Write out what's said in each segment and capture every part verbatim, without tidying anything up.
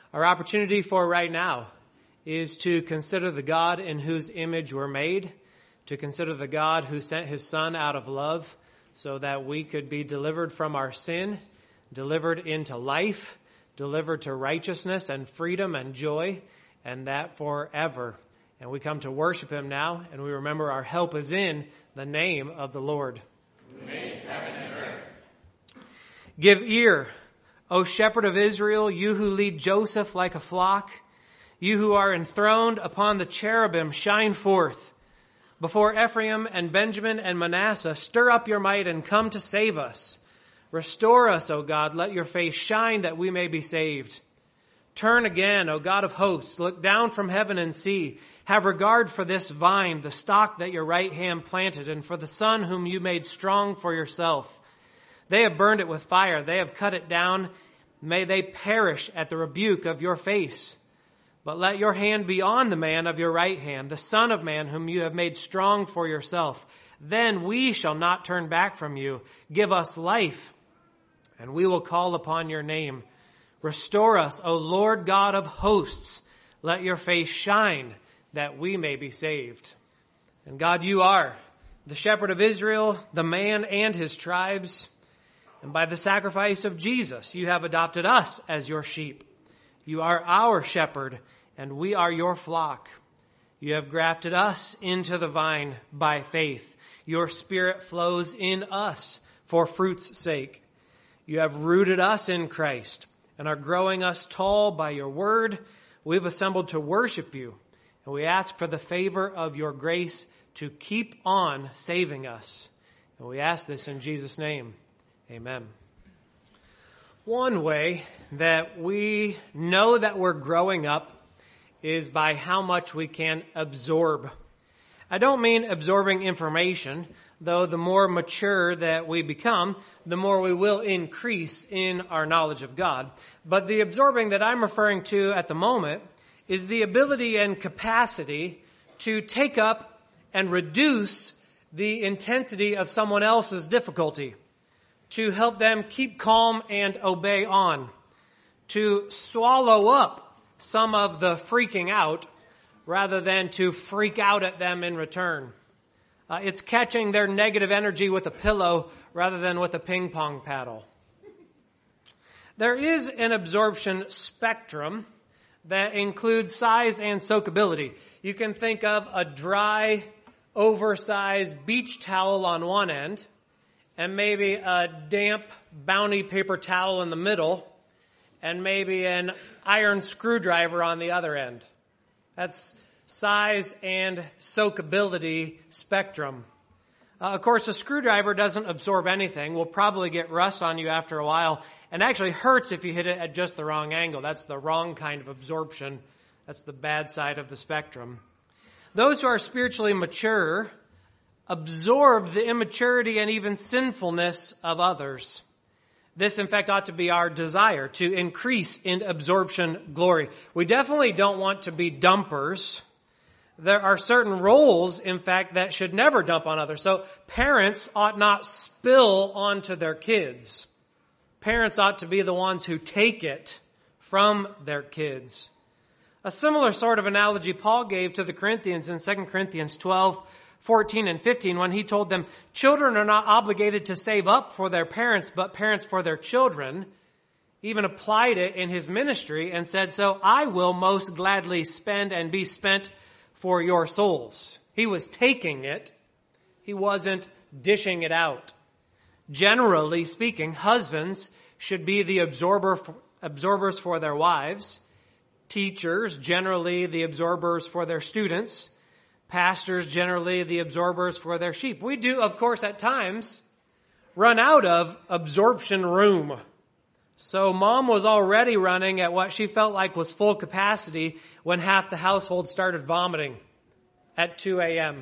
Our opportunity for right now is to consider the God in whose image we're made, to consider the God who sent his Son out of love so that we could be delivered from our sin, delivered into life, delivered to righteousness and freedom and joy, and that forever. And we come to worship him now, and we remember our help is in the name of the Lord. Who made heaven and earth. Give ear, O shepherd of Israel, you who lead Joseph like a flock, you who are enthroned upon the cherubim, shine forth. Before Ephraim and Benjamin and Manasseh, stir up your might and come to save us. Restore us, O God, let your face shine that we may be saved. Turn again, O God of hosts, look down from heaven and see. Have regard for this vine, the stock that your right hand planted, and for the son whom you made strong for yourself. They have burned it with fire. They have cut it down. May they perish at the rebuke of your face. But let your hand be on the man of your right hand, the son of man whom you have made strong for yourself. Then we shall not turn back from you. Give us life, and we will call upon your name. Restore us, O Lord God of hosts. Let your face shine, that we may be saved. And God, you are the shepherd of Israel, the man and his tribes. And by the sacrifice of Jesus, you have adopted us as your sheep. You are our shepherd, and we are your flock. You have grafted us into the vine by faith. Your Spirit flows in us for fruit's sake. You have rooted us in Christ and are growing us tall by your word. We've assembled to worship you, and we ask for the favor of your grace to keep on saving us. And we ask this in Jesus' name. Amen. One way that we know that we're growing up is by how much we can absorb. I don't mean absorbing information, though the more mature that we become, the more we will increase in our knowledge of God. But the absorbing that I'm referring to at the moment is the ability and capacity to take up and reduce the intensity of someone else's difficulty, to help them keep calm and obey on, to swallow up some of the freaking out rather than to freak out at them in return. Uh, it's catching their negative energy with a pillow rather than with a ping pong paddle. There is an absorption spectrum that includes size and soakability. You can think of a dry, oversized beach towel on one end, and maybe a damp Bounty paper towel in the middle, and maybe an iron screwdriver on the other end. That's size and soakability spectrum. Uh, of course, a screwdriver doesn't absorb anything. Will probably get rust on you after a while, and actually hurts if you hit it at just the wrong angle. That's the wrong kind of absorption. That's the bad side of the spectrum. Those who are spiritually mature absorb the immaturity and even sinfulness of others. This, in fact, ought to be our desire, to increase in absorption glory. We definitely don't want to be dumpers. There are certain roles, in fact, that should never dump on others. So parents ought not spill onto their kids. Parents ought to be the ones who take it from their kids. A similar sort of analogy Paul gave to the Corinthians in Second Corinthians twelve, fourteen and fifteen, when he told them, children are not obligated to save up for their parents, but parents for their children. Even applied it in his ministry and said, so I will most gladly spend and be spent for your souls. He was taking it. He wasn't dishing it out. Generally speaking, husbands should be the absorber, absorbers for their wives. Teachers, generally the absorbers for their students. Pastors, generally the absorbers for their sheep. We do, of course, at times run out of absorption room. So mom was already running at what she felt like was full capacity when half the household started vomiting at two a.m.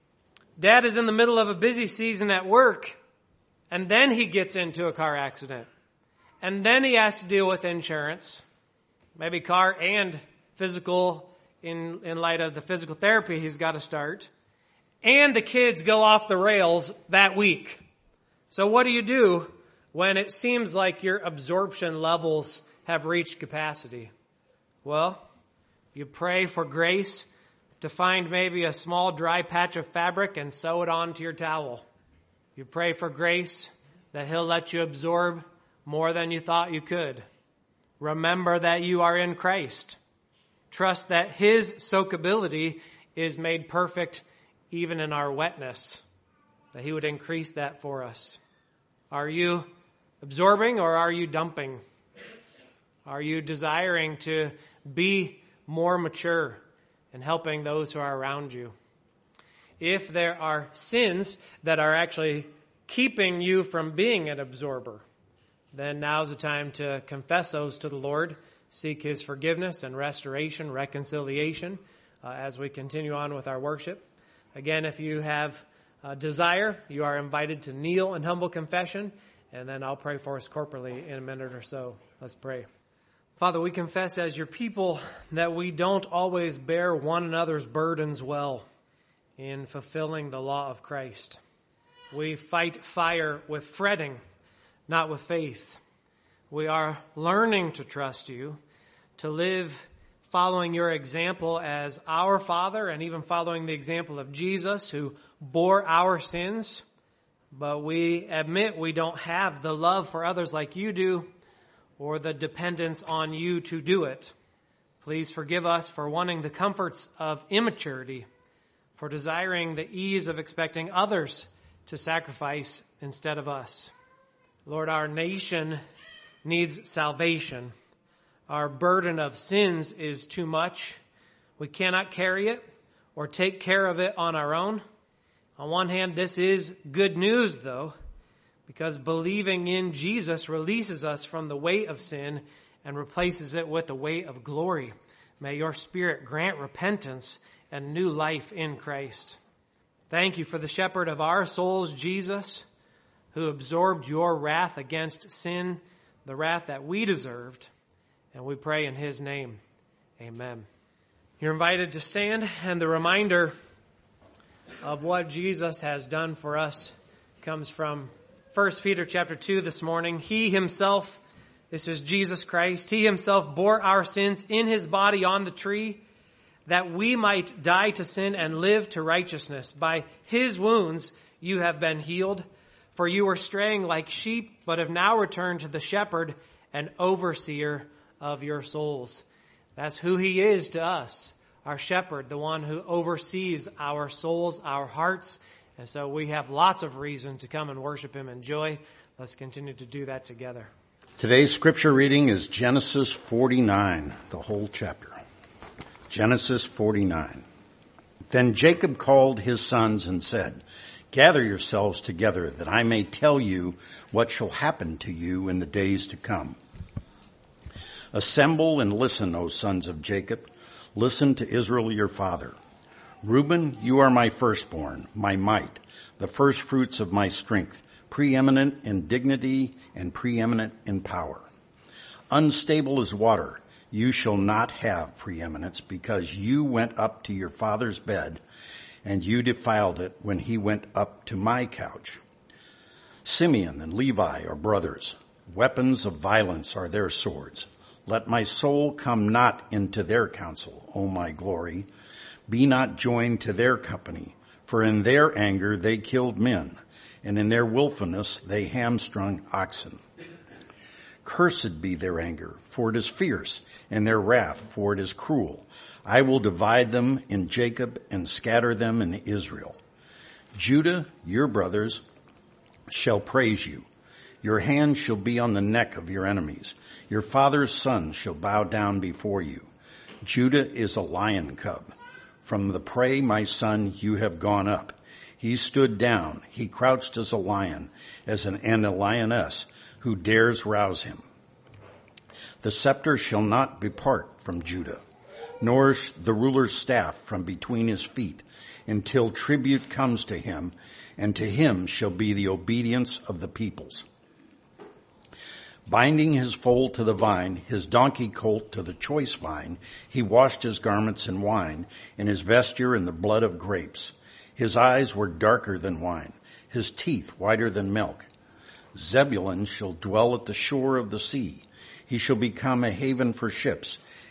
Dad is in the middle of a busy season at work, and then he gets into a car accident. And then he has to deal with insurance, maybe car and physical in, in light of the physical therapy he's got to start. And the kids go off the rails that week. So what do you do when it seems like your absorption levels have reached capacity? Well, you pray for grace to find maybe a small dry patch of fabric and sew it onto your towel. You pray for grace that he'll let you absorb more than you thought you could. Remember that you are in Christ. Trust that his soakability is made perfect even in our wetness, that he would increase that for us. Are you absorbing or are you dumping? Are you desiring to be more mature in helping those who are around you? If there are sins that are actually keeping you from being an absorber, then now's the time to confess those to the Lord, seek his forgiveness and restoration, reconciliation, uh, as we continue on with our worship. Again, if you have a desire, you are invited to kneel in humble confession, and then I'll pray for us corporately in a minute or so. Let's pray. Father, we confess as your people that we don't always bear one another's burdens well in fulfilling the law of Christ. We fight fire with fretting, not with faith. We are learning to trust you, to live following your example as our Father, and even following the example of Jesus, who bore our sins. But we admit we don't have the love for others like you do, or the dependence on you to do it. Please forgive us for wanting the comforts of immaturity, for desiring the ease of expecting others to sacrifice instead of us. Lord, our nation needs salvation. Our burden of sins is too much. We cannot carry it or take care of it on our own. On one hand, this is good news, though, because believing in Jesus releases us from the weight of sin and replaces it with the weight of glory. May your Spirit grant repentance and new life in Christ. Thank you for the shepherd of our souls, Jesus, who absorbed your wrath against sin, the wrath that we deserved. And we pray in his name. Amen. You're invited to stand, and the reminder of what Jesus has done for us comes from First Peter chapter two this morning. He himself, this is Jesus Christ, he himself bore our sins in his body on the tree, that we might die to sin and live to righteousness. By his wounds you have been healed, for you were straying like sheep, but have now returned to the shepherd and overseer of your souls. That's who he is to us, our shepherd, the one who oversees our souls, our hearts. And so we have lots of reason to come and worship him in joy. Let's continue to do that together. Today's scripture reading is Genesis forty-nine, the whole chapter. Genesis forty-nine. Then Jacob called his sons and said, "Gather yourselves together, that I may tell you what shall happen to you in the days to come. Assemble and listen, O sons of Jacob. Listen to Israel your father. Reuben, you are my firstborn, my might, the first fruits of my strength, preeminent in dignity and preeminent in power. Unstable as water, you shall not have preeminence, because you went up to your father's bed, and you defiled it when he went up to my couch. Simeon and Levi are brothers. Weapons of violence are their swords. Let my soul come not into their counsel, O my glory. Be not joined to their company, for in their anger they killed men, and in their willfulness they hamstrung oxen. Cursed be their anger, for it is fierce, and their wrath, for it is cruel. I will divide them in Jacob and scatter them in Israel. Judah, your brothers, shall praise you. Your hand shall be on the neck of your enemies. Your father's sons shall bow down before you. Judah is a lion cub. From the prey, my son, you have gone up. He stood down. He crouched as a lion, as an, and a lioness, who dares rouse him. The scepter shall not depart from Judah, nor the ruler's staff from between his feet, until tribute comes to him, and to him shall be the obedience of the peoples. Binding his foal to the vine, his donkey colt to the choice vine, he washed his garments in wine, and his vesture in the blood of grapes. His eyes were darker than wine, his teeth whiter than milk. Zebulun shall dwell at the shore of the sea. He shall become a haven for ships,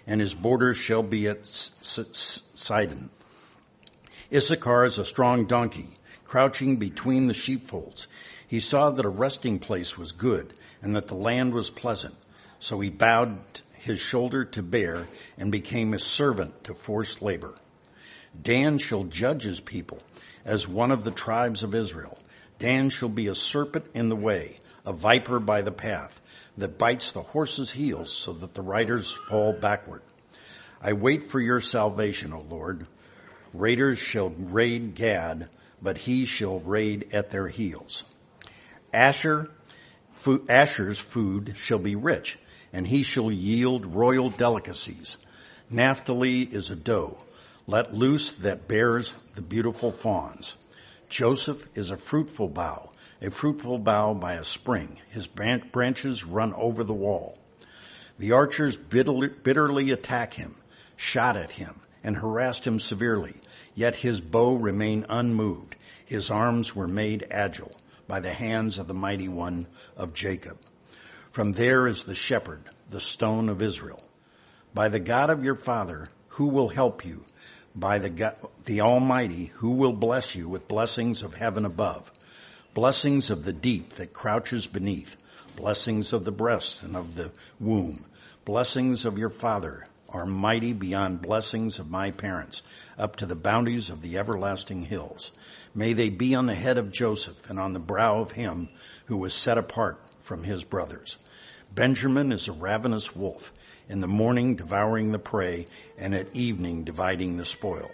and his borders shall be at Sidon. Issachar is a strong donkey, crouching between the sheepfolds. He saw that a resting place was good, and that the land was pleasant. So he bowed his shoulder to bear, and became a servant to forced labor. Dan shall judge his people as one of the tribes of Israel. Dan shall be a serpent in the way, a viper by the path, that bites the horse's heels so that the riders fall backward. I wait for your salvation, O Lord. Raiders shall raid Gad, but he shall raid at their heels. Asher, fo- Asher's food shall be rich, and he shall yield royal delicacies. Naphtali is a doe, let loose that bears the beautiful fawns. Joseph is a fruitful bough, a fruitful bough by a spring. His branches run over the wall. The archers bitterly attack him, shot at him, and harassed him severely. Yet his bow remained unmoved. His arms were made agile by the hands of the mighty one of Jacob. From there is the shepherd, the stone of Israel. By the God of your father, who will help you? By the God, the Almighty, who will bless you with blessings of heaven above, blessings of the deep that crouches beneath, blessings of the breasts and of the womb, blessings of your father are mighty beyond blessings of my parents, up to the bounties of the everlasting hills. May they be on the head of Joseph and on the brow of him who was set apart from his brothers. Benjamin is a ravenous wolf, in the morning devouring the prey, and at evening dividing the spoil.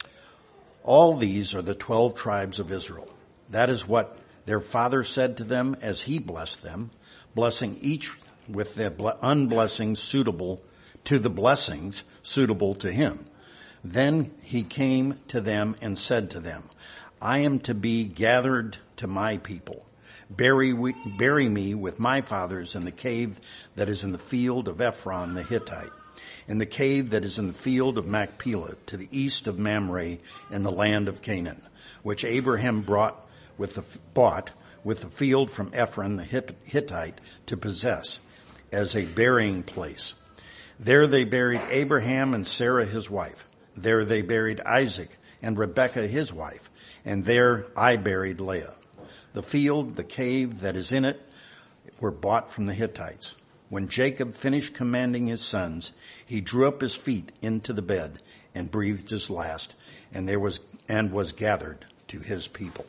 All these are the twelve tribes of Israel. That is what their father said to them as he blessed them, blessing each with the unblessings suitable to the blessings suitable to him. Then he came to them and said to them, I am to be gathered to my people. Bury, we, bury me with my fathers in the cave that is in the field of Ephron the Hittite, in the cave that is in the field of Machpelah, to the east of Mamre, in the land of Canaan, which Abraham brought with the, bought with the field from Ephron the Hittite to possess, as a burying place. There they buried Abraham and Sarah his wife. There they buried Isaac and Rebekah his wife, and there I buried Leah. The field, the cave that is in it, were bought from the Hittites. When Jacob finished commanding his sons, he drew up his feet into the bed and breathed his last, and there was and was gathered to his people.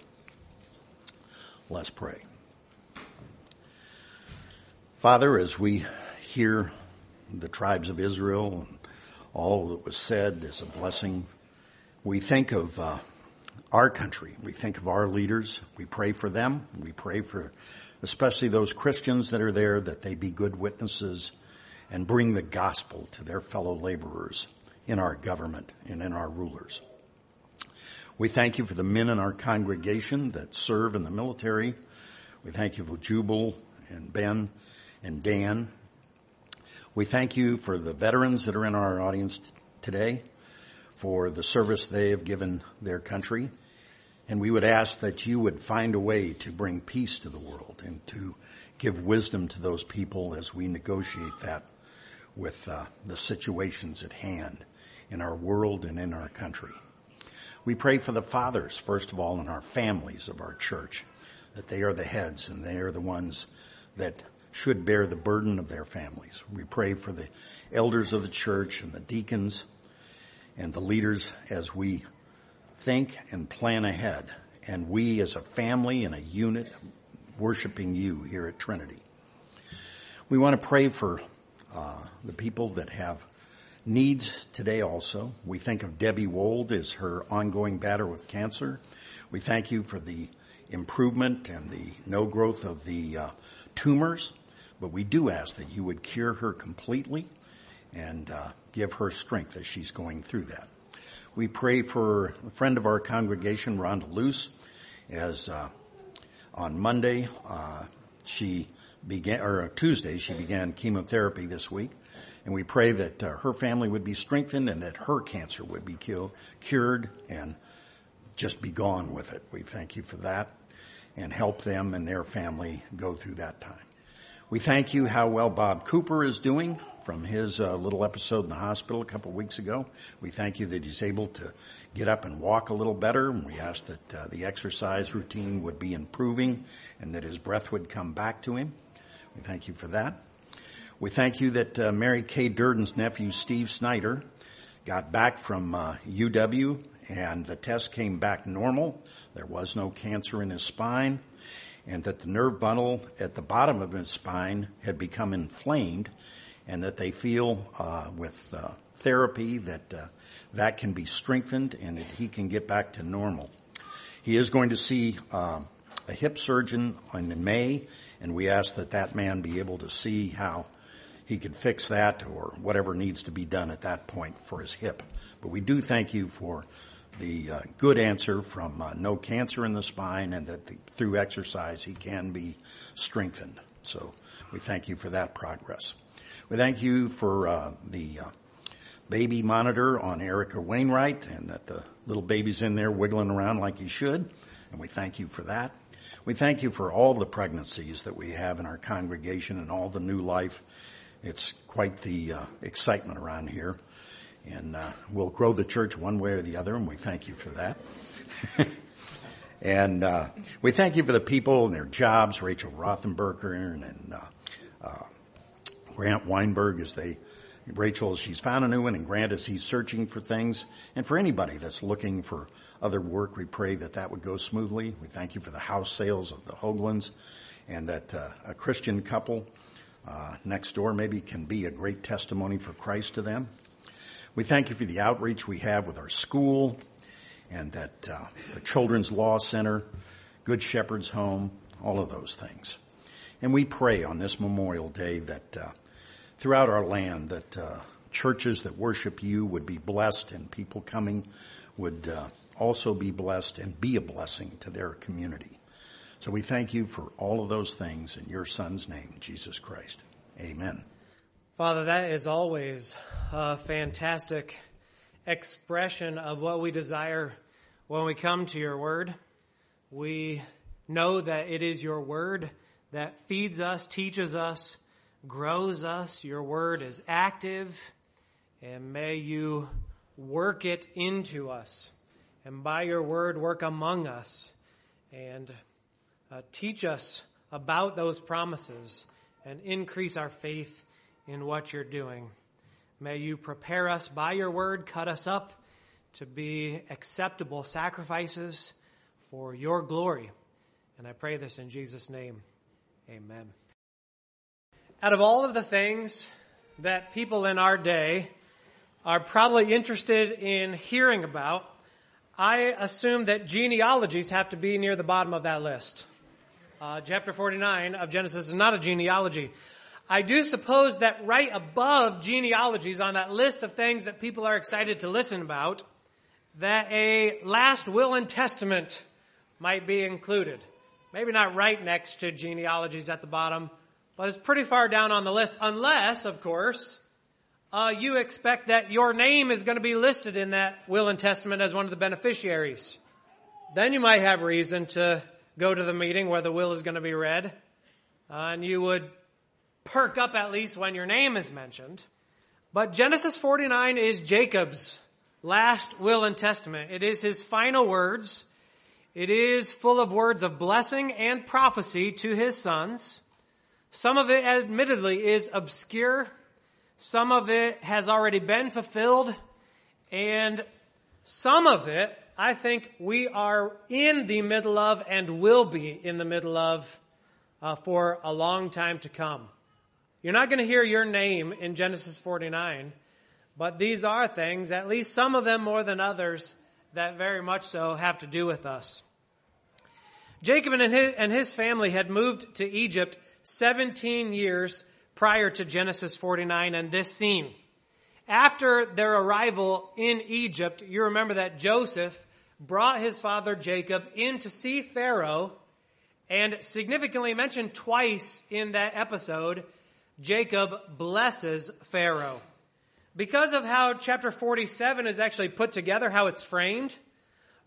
Let's pray. Father, as we hear the tribes of Israel and all that was said as a blessing, we think of uh, our country. We think of our leaders. We pray for them. We pray for especially those Christians that are there, that they be good witnesses and bring the gospel to their fellow laborers in our government and in our rulers. We thank you for the men in our congregation that serve in the military. We thank you for Jubal and Ben and Dan. We thank you for the veterans that are in our audience t- today, for the service they have given their country. And we would ask that you would find a way to bring peace to the world and to give wisdom to those people as we negotiate that with uh, the situations at hand in our world and in our country. We pray for the fathers, first of all, in our families of our church, that they are the heads and they are the ones that should bear the burden of their families. We pray for the elders of the church and the deacons and the leaders as we think and plan ahead, and we as a family and a unit worshiping you here at Trinity. We want to pray for uh, the people that have needs today also. We think of Debbie Wold as her ongoing battle with cancer. We thank you for the improvement and the no growth of the uh, tumors, but we do ask that you would cure her completely and uh, give her strength as she's going through that. We pray for a friend of our congregation, Rhonda Luce, as uh, on Monday uh, she began, or Tuesday she began chemotherapy this week, and we pray that uh, her family would be strengthened and that her cancer would be killed, cured and just be gone with it. We thank you for that and help them and their family go through that time. We thank you how well Bob Cooper is doing from his uh, little episode in the hospital a couple of weeks ago. We thank you that he's able to get up and walk a little better, and we ask that uh, the exercise routine would be improving and that his breath would come back to him. We thank you for that. We thank you that uh, Mary Kay Durden's nephew, Steve Snyder, got back from uh, U W, and the test came back normal. There was no cancer in his spine, and that the nerve bundle at the bottom of his spine had become inflamed, and that they feel uh, with uh, therapy that uh, that can be strengthened and that he can get back to normal. He is going to see uh, a hip surgeon in May, and we ask that that man be able to see how he could fix that or whatever needs to be done at that point for his hip. But we do thank you for the uh, good answer from uh, no cancer in the spine, and that the, through exercise he can be strengthened. So we thank you for that progress. We thank you for uh, the uh, baby monitor on Erica Wainwright, and that the little baby's in there wiggling around like he should, and we thank you for that. We thank you for all the pregnancies that we have in our congregation and all the new life. It's quite the uh, excitement around here, and uh, we'll grow the church one way or the other, and we thank you for that. And uh, we thank you for the people and their jobs, Rachel Rothenberger and, and uh, uh, Grant Weinberg, as they, Rachel, she's found a new one, and Grant, as he's searching for things. And for anybody that's looking for other work, we pray that that would go smoothly. We thank you for the house sales of the Hoaglands, and that uh, a Christian couple uh, next door maybe can be a great testimony for Christ to them. We thank you for the outreach we have with our school, and that uh, the Children's Law Center, Good Shepherd's Home, all of those things. And we pray on this Memorial Day that uh, throughout our land that uh, churches that worship you would be blessed, and people coming would uh, also be blessed and be a blessing to their community. So we thank you for all of those things in your Son's name, Jesus Christ. Amen. Father, that is always a fantastic expression of what we desire when we come to your word. We know that it is your word that feeds us, teaches us, grows us. Your word is active, and may you work it into us, and by your word work among us, and uh, teach us about those promises and increase our faith in what you're doing. May you prepare us by your word, cut us up to be acceptable sacrifices for your glory. And I pray this in Jesus' name. Amen. Out of all of the things that people in our day are probably interested in hearing about, I assume that genealogies have to be near the bottom of that list. Uh, chapter forty-nine of Genesis is not a genealogy. I do suppose that right above genealogies on that list of things that people are excited to listen about, that a last will and testament might be included. Maybe not right next to genealogies at the bottom, but it's pretty far down on the list, unless, of course, uh, you expect that your name is going to be listed in that will and testament as one of the beneficiaries. Then you might have reason to go to the meeting where the will is going to be read, uh, and you would perk up at least when your name is mentioned. But Genesis forty-nine is Jacob's last will and testament. It is his final words. It is full of words of blessing and prophecy to his sons. Some of it, admittedly, is obscure. Some of it has already been fulfilled. And some of it, I think, we are in the middle of and will be in the middle of uh, for a long time to come. You're not going to hear your name in Genesis forty-nine, but these are things, at least some of them more than others, that very much so have to do with us. Jacob and his, and his family had moved to Egypt seventeen years prior to Genesis forty-nine and this scene. After their arrival in Egypt, you remember that Joseph brought his father Jacob in to see Pharaoh, and significantly mentioned twice in that episode, Jacob blesses Pharaoh. Because of how chapter forty-seven is actually put together, how it's framed,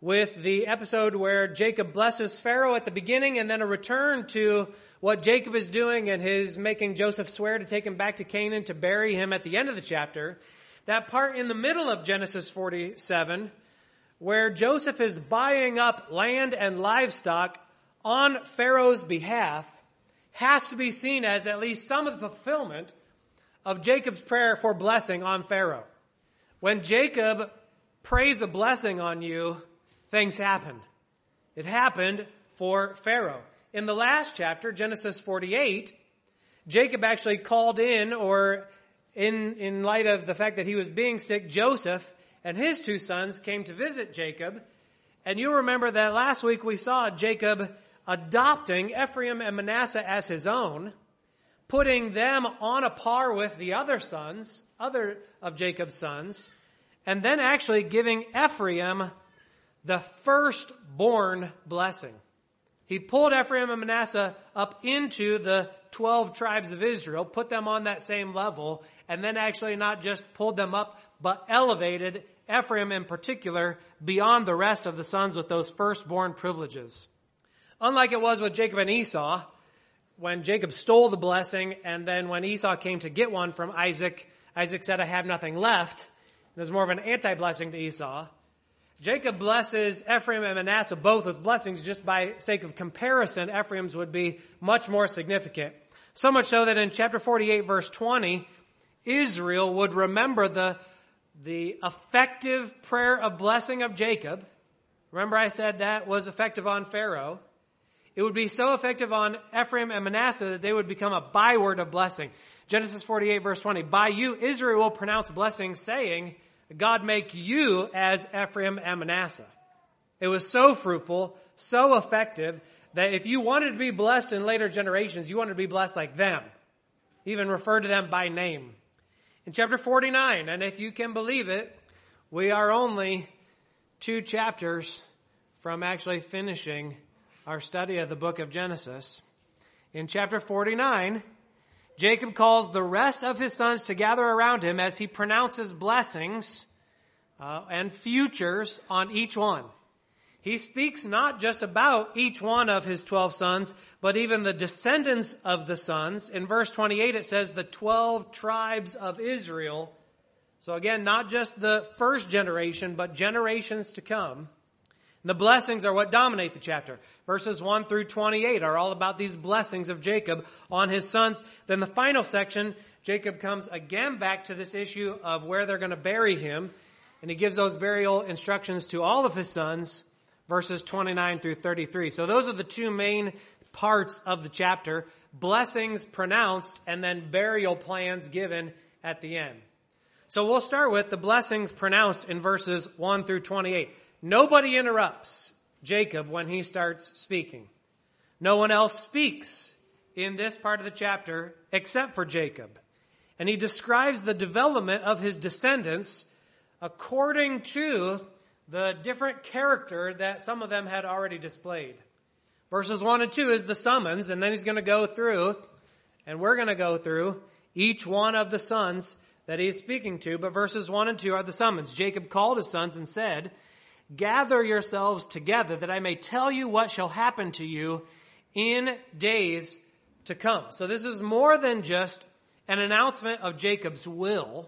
with the episode where Jacob blesses Pharaoh at the beginning and then a return to what Jacob is doing and his making Joseph swear to take him back to Canaan to bury him at the end of the chapter. That part in the middle of Genesis forty-seven where Joseph is buying up land and livestock on Pharaoh's behalf has to be seen as at least some of the fulfillment of Jacob's prayer for blessing on Pharaoh. When Jacob prays a blessing on you, things happen. It happened for Pharaoh. In the last chapter, Genesis forty-eight, Jacob actually called in, or in, in light of the fact that he was being sick, Joseph and his two sons came to visit Jacob. And you remember that last week we saw Jacob adopting Ephraim and Manasseh as his own, putting them on a par with the other sons, other of Jacob's sons, and then actually giving Ephraim the firstborn blessing. He pulled Ephraim and Manasseh up into the twelve tribes of Israel, put them on that same level, and then actually not just pulled them up, but elevated Ephraim in particular beyond the rest of the sons with those firstborn privileges. Unlike it was with Jacob and Esau, when Jacob stole the blessing, and then when Esau came to get one from Isaac, Isaac said, I have nothing left. There's more of an anti-blessing to Esau. Jacob blesses Ephraim and Manasseh both with blessings. Just by sake of comparison, Ephraim's would be much more significant. So much so that in chapter forty-eight, verse twenty, Israel would remember the, the effective prayer of blessing of Jacob. Remember I said that was effective on Pharaoh. It would be so effective on Ephraim and Manasseh that they would become a byword of blessing. Genesis forty-eight, verse twenty, by you Israel will pronounce blessings, saying, God make you as Ephraim and Manasseh. It was so fruitful, so effective, that if you wanted to be blessed in later generations, you wanted to be blessed like them. Even referred to them by name. In chapter forty-nine, and if you can believe it, we are only two chapters from actually finishing our study of the book of Genesis. In chapter forty-nine, Jacob calls the rest of his sons to gather around him as he pronounces blessings uh, and futures on each one. He speaks not just about each one of his twelve sons, but even the descendants of the sons. In verse twenty-eight, it says the twelve tribes of Israel. So again, not just the first generation, but generations to come. The blessings are what dominate the chapter. Verses one through twenty-eight are all about these blessings of Jacob on his sons. Then the final section, Jacob comes again back to this issue of where they're going to bury him. And he gives those burial instructions to all of his sons, verses twenty-nine through thirty-three. So those are the two main parts of the chapter. Blessings pronounced and then burial plans given at the end. So we'll start with the blessings pronounced in verses one through twenty-eight. Nobody interrupts Jacob when he starts speaking. No one else speaks in this part of the chapter except for Jacob. And he describes the development of his descendants according to the different character that some of them had already displayed. Verses one and two is the summons, and then he's going to go through, and we're going to go through each one of the sons that he's speaking to. But verses one and two are the summons. Jacob called his sons and said, gather yourselves together that I may tell you what shall happen to you in days to come. So this is more than just an announcement of Jacob's will,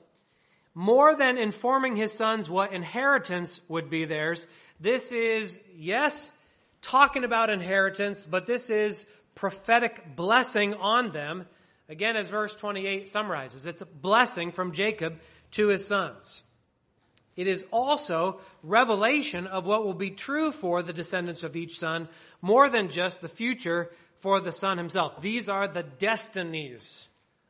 more than informing his sons what inheritance would be theirs. This is, yes, talking about inheritance, but this is prophetic blessing on them. Again, as verse twenty-eight summarizes, it's a blessing from Jacob to his sons. It is also revelation of what will be true for the descendants of each son, more than just the future for the son himself. These are the destinies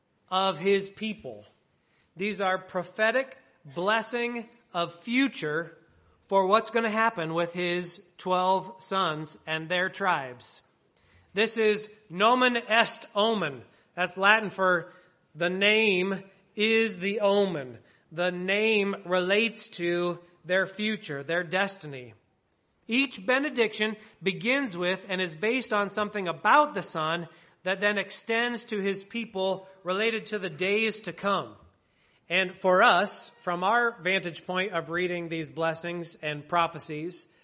of his people. These are prophetic blessing of future for what's going to happen with his twelve sons and their tribes. This is nomen est omen. That's Latin for the name is the omen. The name relates to their future, their destiny. Each benediction begins with and is based on something about the Son that then extends to his people related to the days to come. And for us, from our vantage point of reading these blessings and prophecies,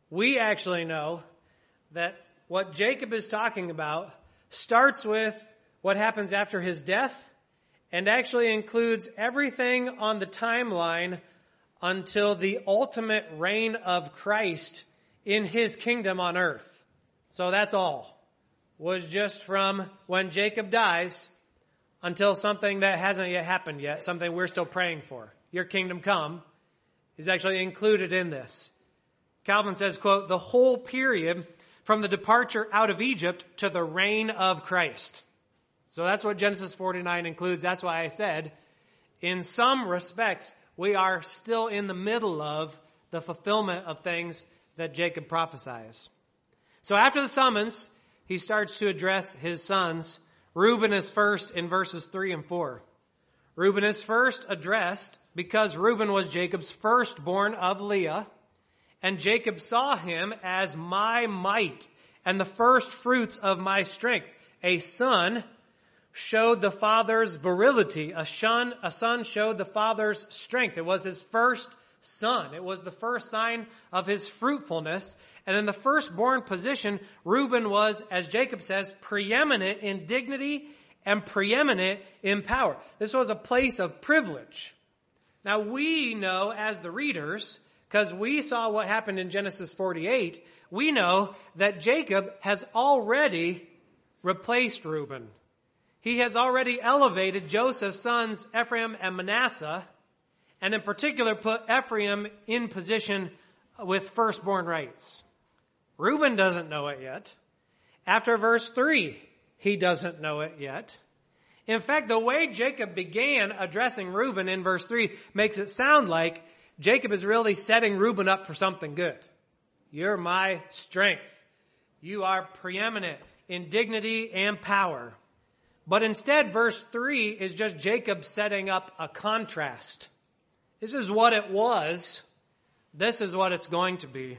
we actually know that what Jacob is talking about starts with what happens after his death and actually includes everything on the timeline until the ultimate reign of Christ in his kingdom on earth. So that's all. Was just from when Jacob dies until something that hasn't yet happened yet, something we're still praying for. Your kingdom come is actually included in this. Calvin says, quote, the whole period from the departure out of Egypt to the reign of Christ. So that's what Genesis forty-nine includes. That's why I said, in some respects, we are still in the middle of the fulfillment of things that Jacob prophesies. So after the summons, he starts to address his sons. Reuben is first in verses three and four. Reuben is first addressed because Reuben was Jacob's firstborn of Leah, and Jacob saw him as my might and the first fruits of my strength. A son showed the father's virility. A son, a son showed the father's strength. It was his first son. It was the first sign of his fruitfulness. And in the firstborn position, Reuben was, as Jacob says, preeminent in dignity and preeminent in power. This was a place of privilege. Now we know as the readers, because we saw what happened in Genesis forty-eight, we know that Jacob has already replaced Reuben. He has already elevated Joseph's sons Ephraim and Manasseh, and in particular put Ephraim in position with firstborn rights. Reuben doesn't know it yet. After verse three, he doesn't know it yet. In fact, the way Jacob began addressing Reuben in verse three makes it sound like Jacob is really setting Reuben up for something good. You're my strength. You are preeminent in dignity and power. But instead, verse three is just Jacob setting up a contrast. This is what it was. This is what it's going to be.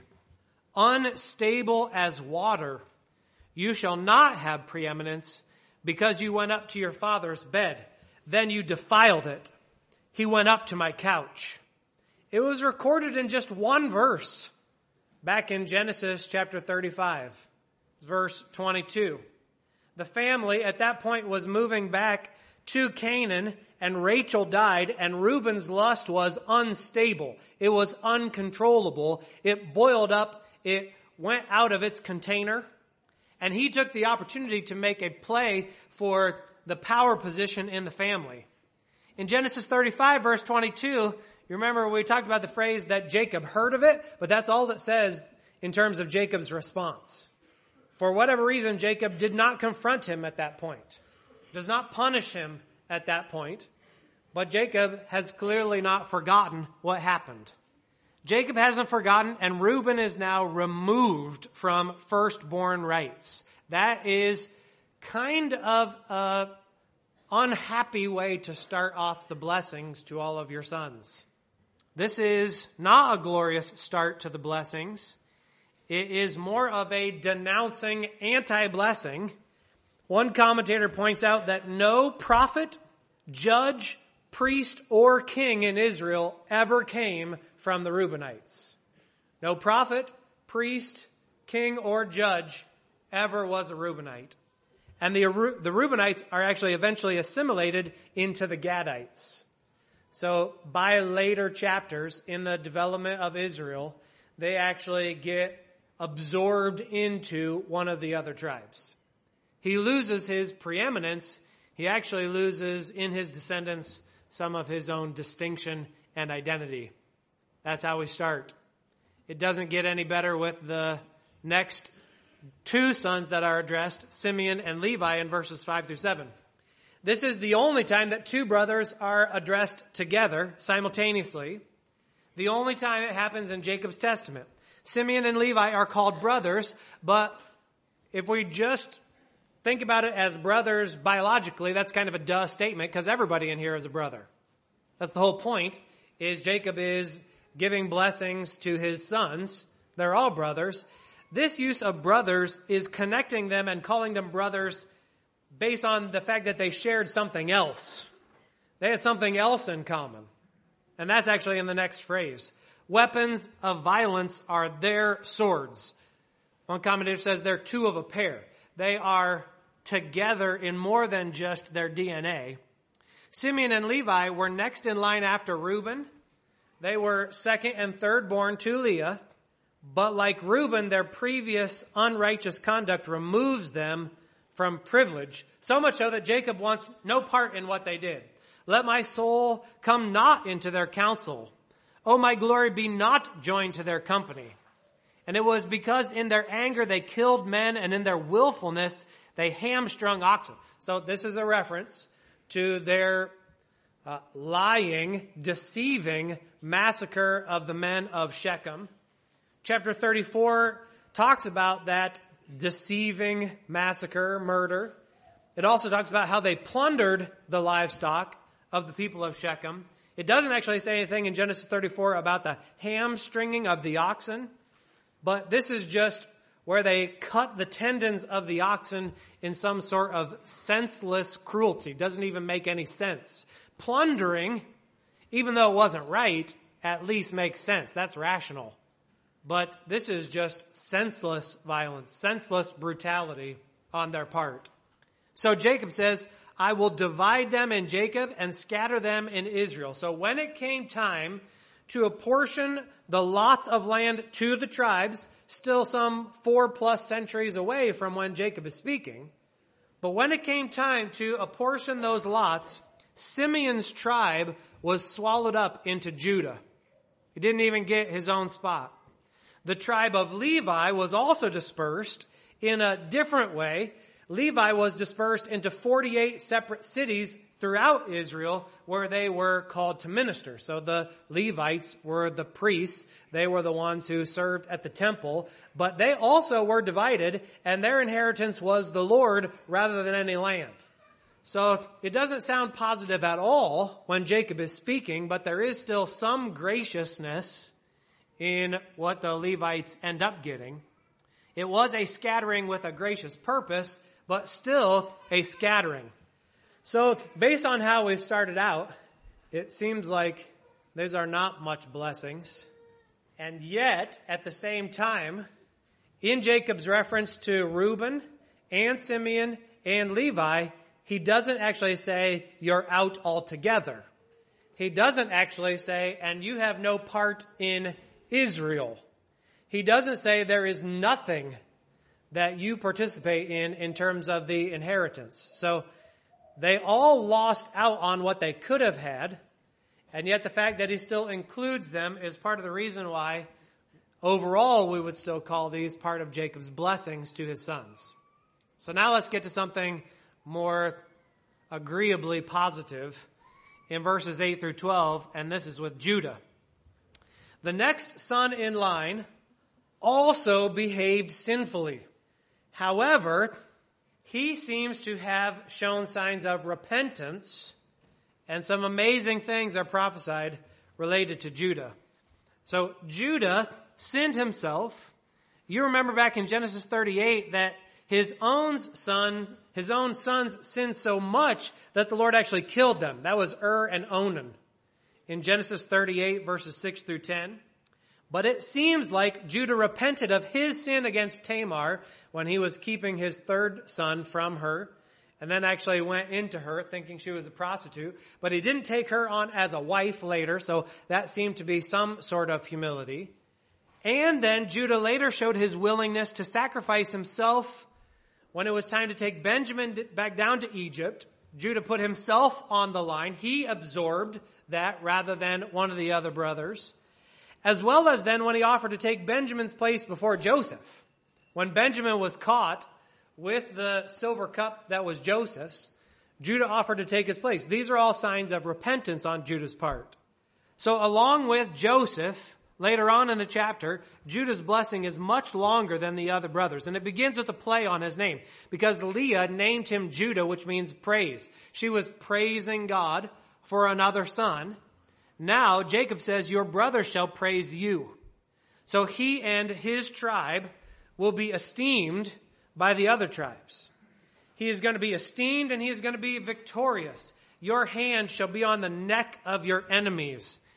Unstable as water, you shall not have preeminence because you went up to your father's bed. Then you defiled it. He went up to my couch. It was recorded in just one verse back in Genesis chapter thirty-five, verse twenty-two. The family at that point was moving back to Canaan, and Rachel died, and Reuben's lust was unstable. It was uncontrollable. It boiled up. It went out of its container, and he took the opportunity to make a play for the power position in the family. In Genesis thirty-five, verse twenty-two, you remember we talked about the phrase that Jacob heard of it, but that's all it says in terms of Jacob's response. For whatever reason, Jacob did not confront him at that point, does not punish him at that point, but Jacob has clearly not forgotten what happened. Jacob hasn't forgotten, and Reuben is now removed from firstborn rights. That is kind of an unhappy way to start off the blessings to all of your sons. This is not a glorious start to the blessings. It is more of a denouncing anti-blessing. One commentator points out that no prophet, judge, priest, or king in Israel ever came from the Reubenites. No prophet, priest, king, or judge ever was a Reubenite. And the, the Reubenites are actually eventually assimilated into the Gadites. So by later chapters in the development of Israel, they actually get absorbed into one of the other tribes. He loses his preeminence. He actually loses in his descendants some of his own distinction and identity. That's how we start. It doesn't get any better with the next two sons that are addressed, Simeon and Levi, in verses five through seven. This is the only time that two brothers are addressed together simultaneously. The only time it happens in Jacob's testament. Simeon and Levi are called brothers, but if we just think about it as brothers biologically, that's kind of a duh statement because everybody in here is a brother. That's the whole point, is Jacob is giving blessings to his sons. They're all brothers. This use of brothers is connecting them and calling them brothers based on the fact that they shared something else. They had something else in common. And that's actually in the next phrase. weapons of violence are their swords. One commentator says they're two of a pair. They are together in more than just their D N A. Simeon and Levi were next in line after Reuben. They were second and third born to Leah. But like Reuben, their previous unrighteous conduct removes them from privilege. So much so that Jacob wants no part in what they did. Let my soul come not into their counsel. O my glory, be not joined to their company. And it was because in their anger they killed men, and in their willfulness they hamstrung oxen. So this is a reference to their uh, lying, deceiving massacre of the men of Shechem. Chapter thirty-four talks about that deceiving massacre, murder. It also talks about how they plundered the livestock of the people of Shechem. It doesn't actually say anything in Genesis thirty-four about the hamstringing of the oxen, but this is just where they cut the tendons of the oxen in some sort of senseless cruelty. Doesn't even make any sense. Plundering, even though it wasn't right, at least makes sense. That's rational. But this is just senseless violence, senseless brutality on their part. So Jacob says, I will divide them in Jacob and scatter them in Israel. So when it came time to apportion the lots of land to the tribes, still some four plus centuries away from when Jacob is speaking, but when it came time to apportion those lots, Simeon's tribe was swallowed up into Judah. He didn't even get his own spot. The tribe of Levi was also dispersed in a different way. Levi was dispersed into forty-eight separate cities throughout Israel where they were called to minister. So the Levites were the priests. They were the ones who served at the temple. But they also were divided, and their inheritance was the Lord rather than any land. So it doesn't sound positive at all when Jacob is speaking, but there is still some graciousness in what the Levites end up getting. It was a scattering with a gracious purpose, but still a scattering. So based on how we've started out, it seems like these are not much blessings. And yet, at the same time, in Jacob's reference to Reuben and Simeon and Levi, he doesn't actually say, you're out altogether. He doesn't actually say, and you have no part in Israel. He doesn't say there is nothing that you participate in in terms of the inheritance. So they all lost out on what they could have had, and yet the fact that he still includes them is part of the reason why overall we would still call these part of Jacob's blessings to his sons. So now let's get to something more agreeably positive in verses eight through twelve, and this is with Judah. The next son in line also behaved sinfully. However, he seems to have shown signs of repentance, and some amazing things are prophesied related to Judah. So Judah sinned himself. You remember back in Genesis thirty-eight that his own sons, his own sons sinned so much that the Lord actually killed them. That was Ur and Onan in Genesis thirty-eight, verses six through ten. But it seems like Judah repented of his sin against Tamar when he was keeping his third son from her, and then actually went into her thinking she was a prostitute. But he didn't take her on as a wife later, so that seemed to be some sort of humility. And then Judah later showed his willingness to sacrifice himself when it was time to take Benjamin back down to Egypt. Judah put himself on the line. He absorbed that rather than one of the other brothers. As well as then when he offered to take Benjamin's place before Joseph. When Benjamin was caught with the silver cup that was Joseph's, Judah offered to take his place. These are all signs of repentance on Judah's part. So along with Joseph, later on in the chapter, Judah's blessing is much longer than the other brothers. And it begins with a play on his name, because Leah named him Judah, which means praise. She was praising God for another son. Now Jacob says, your brother shall praise you. So he and his tribe will be esteemed by the other tribes. He is going to be esteemed and he is going to be victorious. Your hand shall be on the neck of your enemies.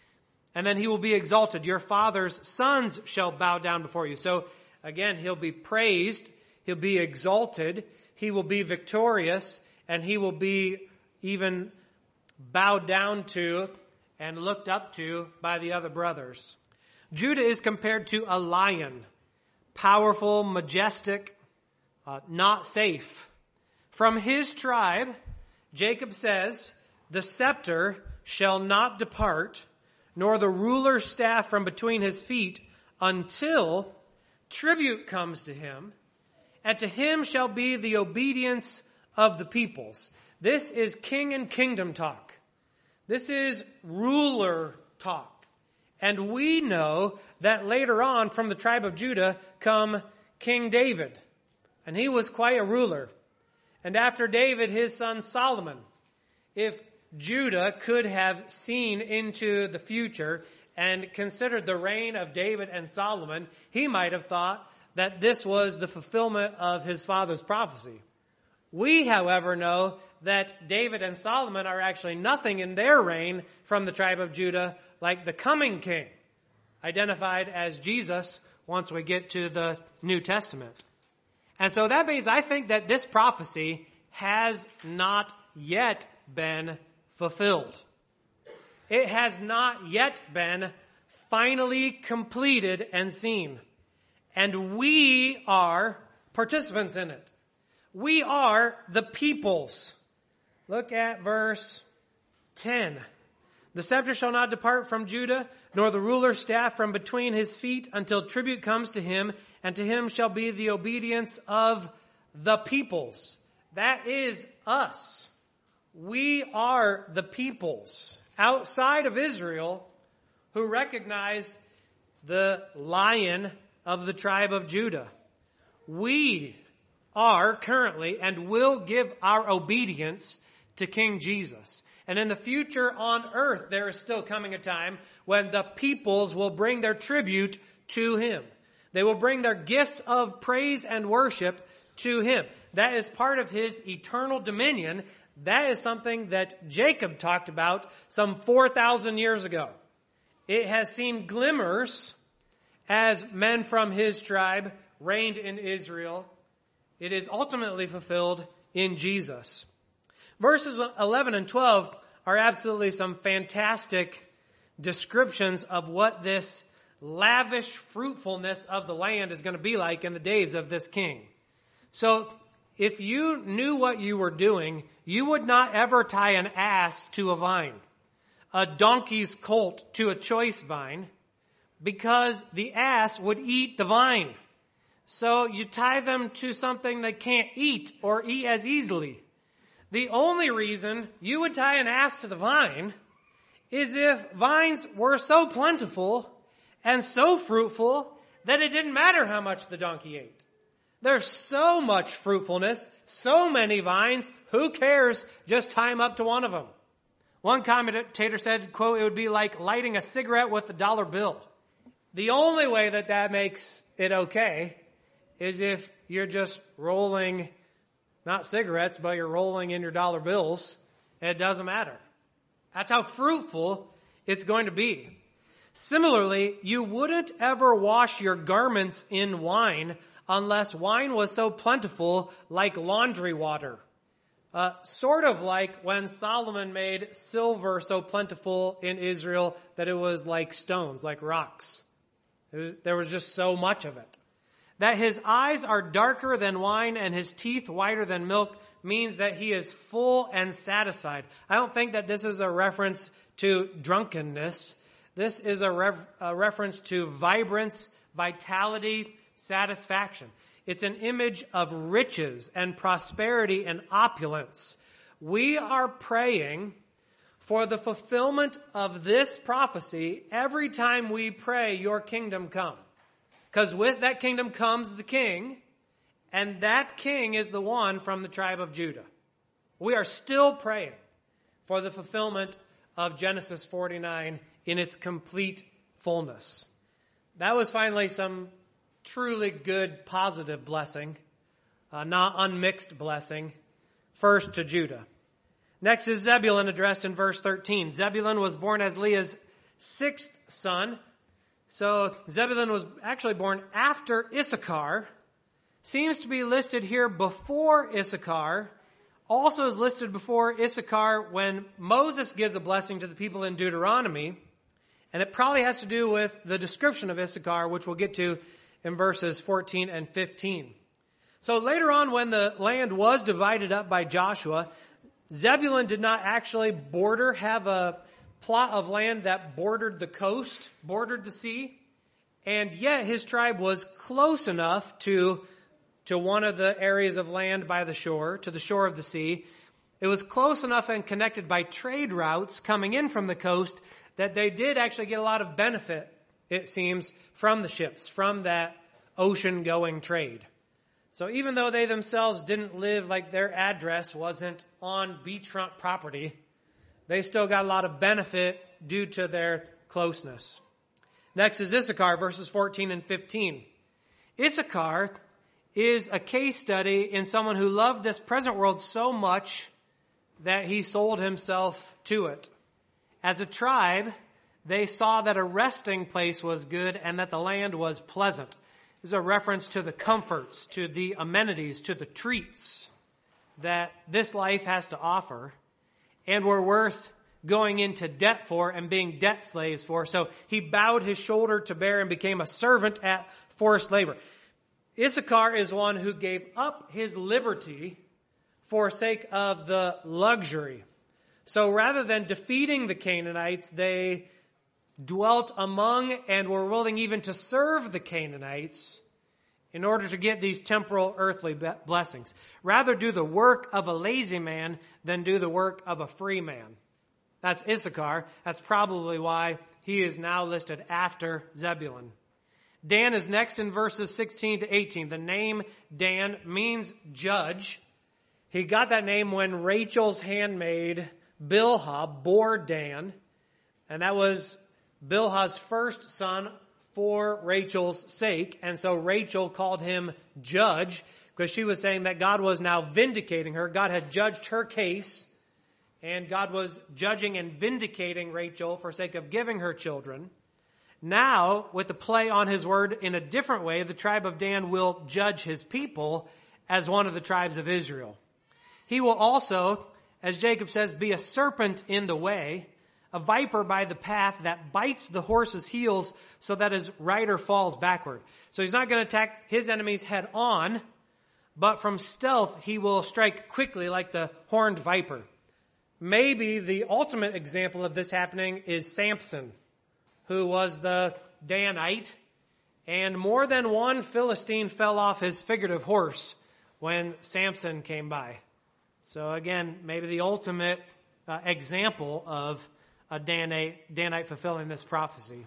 And then he will be exalted. Your father's sons shall bow down before you. So again, he'll be praised. He'll be exalted. He will be victorious. And he will be even bowed down to and looked up to by the other brothers. Judah is compared to a lion. Powerful, majestic, uh, not safe. From his tribe, Jacob says, the scepter shall not depart, nor the ruler's staff from between his feet, until tribute comes to him, and to him shall be the obedience of the peoples. This is king and kingdom talk. This is ruler talk. And we know that later on from the tribe of Judah come King David. And he was quite a ruler. And after David, his son Solomon. If Judah could have seen into the future and considered the reign of David and Solomon, he might have thought that this was the fulfillment of his father's prophecy. We, however, know that David and Solomon are actually nothing in their reign from the tribe of Judah like the coming king, identified as Jesus once we get to the New Testament. And so that means I think that this prophecy has not yet been fulfilled. It has not yet been finally completed and seen. And we are participants in it. We are the peoples. Look at verse ten. The scepter shall not depart from Judah, nor the ruler's staff from between his feet, until tribute comes to him, and to him shall be the obedience of the peoples. That is us. We are the peoples outside of Israel who recognize the Lion of the tribe of Judah. We are currently and will give our obedience to King Jesus. And in the future on earth, there is still coming a time when the peoples will bring their tribute to him. They will bring their gifts of praise and worship to him. That is part of his eternal dominion. That is something that Jacob talked about some four thousand years ago. It has seen glimmers as men from his tribe reigned in Israel. It is ultimately fulfilled in Jesus. Verses eleven and twelve are absolutely some fantastic descriptions of what this lavish fruitfulness of the land is going to be like in the days of this king. So if you knew what you were doing, you would not ever tie an ass to a vine, a donkey's colt to a choice vine, because the ass would eat the vine. So you tie them to something they can't eat or eat as easily. The only reason you would tie an ass to the vine is if vines were so plentiful and so fruitful that it didn't matter how much the donkey ate. There's so much fruitfulness, so many vines, who cares? Just tie them up to one of them. One commentator said, quote, it would be like lighting a cigarette with a dollar bill. The only way that that makes it okay is if you're just rolling, not cigarettes, but you're rolling in your dollar bills. It doesn't matter. That's how fruitful it's going to be. Similarly, you wouldn't ever wash your garments in wine unless wine was so plentiful like laundry water. Uh, sort of like when Solomon made silver so plentiful in Israel that it was like stones, like rocks. It was, there was just so much of it. That his eyes are darker than wine and his teeth whiter than milk means that he is full and satisfied. I don't think that this is a reference to drunkenness. This is a, ref- a reference to vibrance, vitality, satisfaction. It's an image of riches and prosperity and opulence. We are praying for the fulfillment of this prophecy every time we pray, your kingdom come. Because with that kingdom comes the king, and that king is the one from the tribe of Judah. We are still praying for the fulfillment of Genesis forty-nine in its complete fullness. That was finally some truly good, positive blessing, uh, not unmixed blessing, first to Judah. Next is Zebulun, addressed in verse thirteen. Zebulun was born as Leah's sixth son. So Zebulun was actually born after Issachar. Seems to be listed here before Issachar. Also is listed before Issachar when Moses gives a blessing to the people in Deuteronomy. And it probably has to do with the description of Issachar, which we'll get to in verses fourteen and fifteen. So later on, when the land was divided up by Joshua, Zebulun did not actually border, have a plot of land that bordered the coast, bordered the sea, and yet his tribe was close enough to, to one of the areas of land by the shore, to the shore of the sea. It was close enough and connected by trade routes coming in from the coast that they did actually get a lot of benefit, it seems, from the ships, from that ocean-going trade. So even though they themselves didn't live, like their address wasn't on beachfront property, they still got a lot of benefit due to their closeness. Next is Issachar, verses fourteen and fifteen. Issachar is a case study in someone who loved this present world so much that he sold himself to it. As a tribe, they saw that a resting place was good and that the land was pleasant. This is a reference to the comforts, to the amenities, to the treats that this life has to offer and were worth going into debt for and being debt slaves for. So he bowed his shoulder to bear and became a servant at forced labor. Issachar is one who gave up his liberty for sake of the luxury. So rather than defeating the Canaanites, they dwelt among and were willing even to serve the Canaanites in order to get these temporal earthly blessings. Rather do the work of a lazy man than do the work of a free man. That's Issachar. That's probably why he is now listed after Zebulun. Dan is next in verses sixteen to eighteen. The name Dan means judge. He got that name when Rachel's handmaid Bilhah bore Dan, and that was Bilhah's first son for Rachel's sake. And so Rachel called him judge because she was saying that God was now vindicating her. God had judged her case, and God was judging and vindicating Rachel for sake of giving her children. Now, with the play on his word in a different way, the tribe of Dan will judge his people as one of the tribes of Israel. He will also, as Jacob says, be a serpent in the way, a viper by the path that bites the horse's heels so that his rider falls backward. So he's not going to attack his enemies head on, but from stealth he will strike quickly like the horned viper. Maybe the ultimate example of this happening is Samson, who was the Danite, and more than one Philistine fell off his figurative horse when Samson came by. So again, maybe the ultimate uh, example of a Danite, Danite fulfilling this prophecy.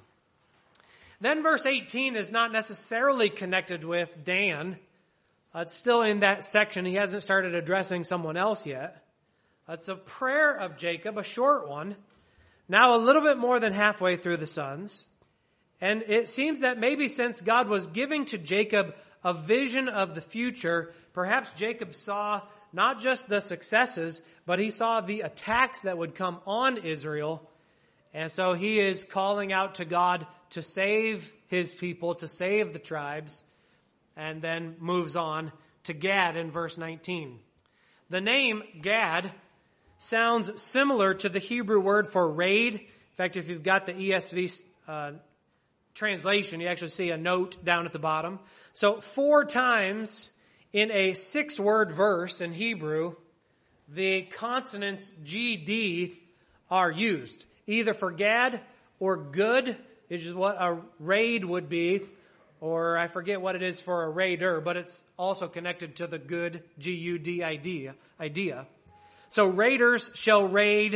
Then verse eighteen is not necessarily connected with Dan. Uh, it's still in that section. He hasn't started addressing someone else yet. Uh, it's a prayer of Jacob, a short one. Now a little bit more than halfway through the sons. And it seems that maybe since God was giving to Jacob a vision of the future, perhaps Jacob saw not just the successes, but he saw the attacks that would come on Israel. And so he is calling out to God to save his people, to save the tribes, and then moves on to Gad in verse nineteen. The name Gad sounds similar to the Hebrew word for raid. In fact, if you've got the E S V uh, translation, you actually see a note down at the bottom. So four times in a six-word verse in Hebrew, the consonants G D are used, either for Gad or good, which is what a raid would be, or I forget what it is for a raider, but it's also connected to the good, G U D idea. idea. So raiders shall raid,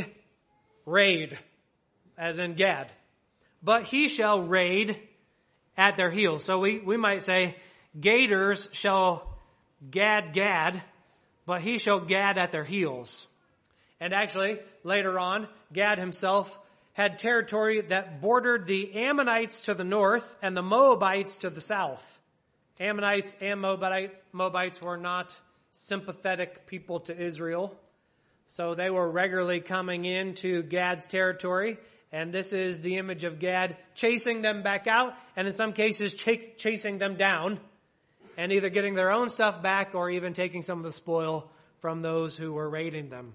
raid, as in Gad. But he shall raid at their heels. So we, we might say, gators shall gad gad, but he shall gad at their heels. And actually, later on, Gad himself had territory that bordered the Ammonites to the north and the Moabites to the south. Ammonites and Moabites were not sympathetic people to Israel. So they were regularly coming into Gad's territory And this is the image of Gad chasing them back out, and in some cases ch- chasing them down, and either getting their own stuff back or even taking some of the spoil from those who were raiding them.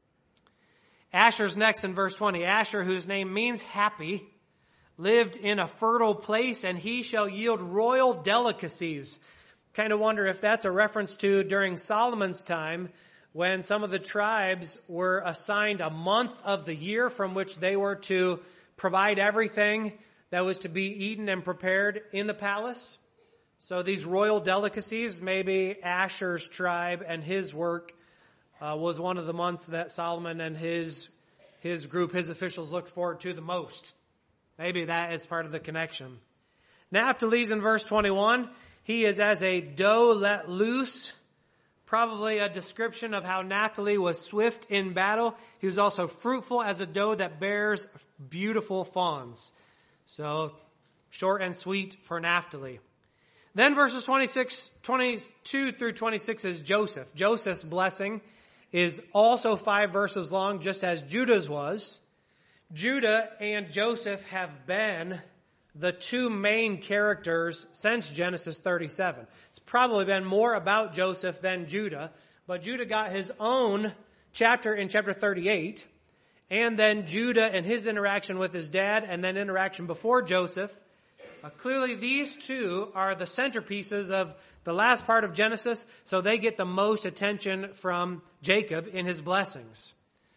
Asher's next in verse twenty. Asher, whose name means happy, lived in a fertile place, and he shall yield royal delicacies. Kind of wonder if that's a reference to during Solomon's time, when some of the tribes were assigned a month of the year from which they were to provide everything that was to be eaten and prepared in the palace. So these royal delicacies, maybe Asher's tribe and his work uh, was one of the months that Solomon and his his group, his officials looked forward to the most. Maybe that is part of the connection. Naphtali's in verse twenty-one. He is as a doe let loose. Probably a description of how Naphtali was swift in battle. He was also fruitful as a doe that bears beautiful fawns. So short and sweet for Naphtali. Then verses twenty-six, twenty-two through twenty-six is Joseph. Joseph's blessing is also five verses long, just as Judah's was. Judah and Joseph have been the two main characters since Genesis thirty-seven. It's probably been more about Joseph than Judah, but Judah got his own chapter in chapter thirty-eight, and then Judah and his interaction with his dad, and then interaction before Joseph. Uh, clearly these two are the centerpieces of the last part of Genesis, so they get the most attention from Jacob in his blessings.